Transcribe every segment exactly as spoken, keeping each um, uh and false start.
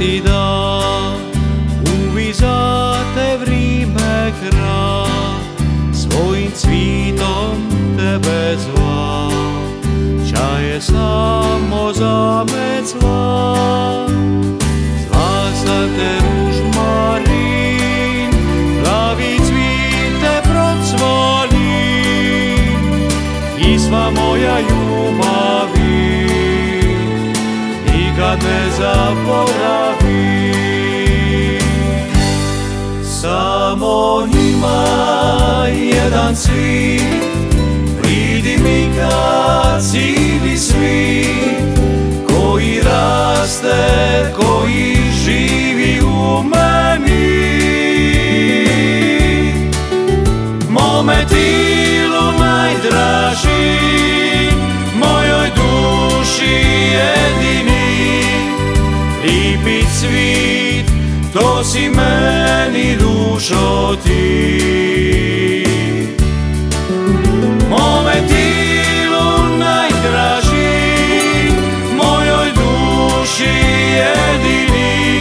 ti da, uvizate vrime kraj, svojim cvitom tebe zva, čaje samo zamet zva. Zva sam te ružmarin, plavi cvite procvali, i sva moja ljubavi nikad ne zaboravi. Samo ima jedan cvit, pridi mi kad cijeli svit, koji raste, koji živi u meni. Mome tilu najdraži, mojoj duši jedini, lipi cvit, to si meni, dušo, ti. Mome tilu najdraži, mojoj duši jedini,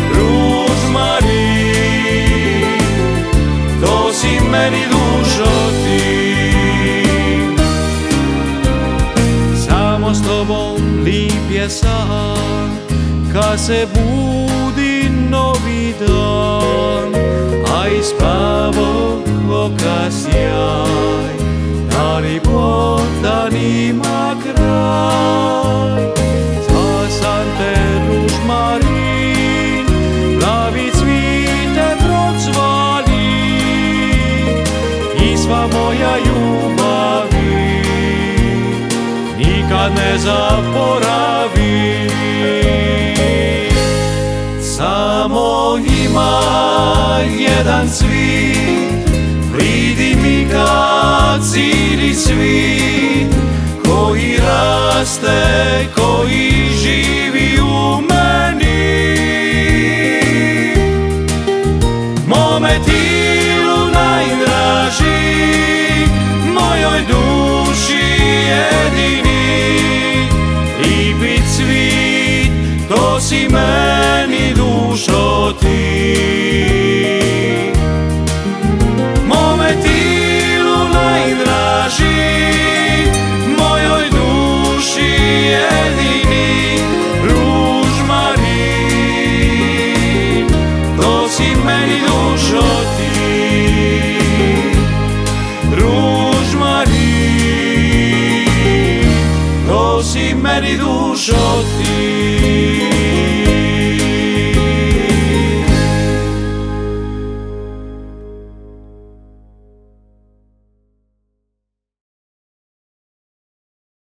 ružmarin, to si meni, dušo, ti. Samo s tobom lip je san, kad se budi novi dan, a iz pravog oka sjaj, da ljepota nima kraj. Zva sam te ružmarin, plavi cvite procvali, i sva moja ljubavi nikad ne zaboravi. Samo ima jedan cvit, pridi mi kad cijeli svit, koji raste, koji živi u meni. Mome tilu najdraži, mojoj duši jedini, lipi cvit, to si meni, dušo, ti. Mome tilu najdraži, mojoj duši jedini, ružmarin, to si meni, dušo, ti. Ružmarin, to si meni, dušo, ti.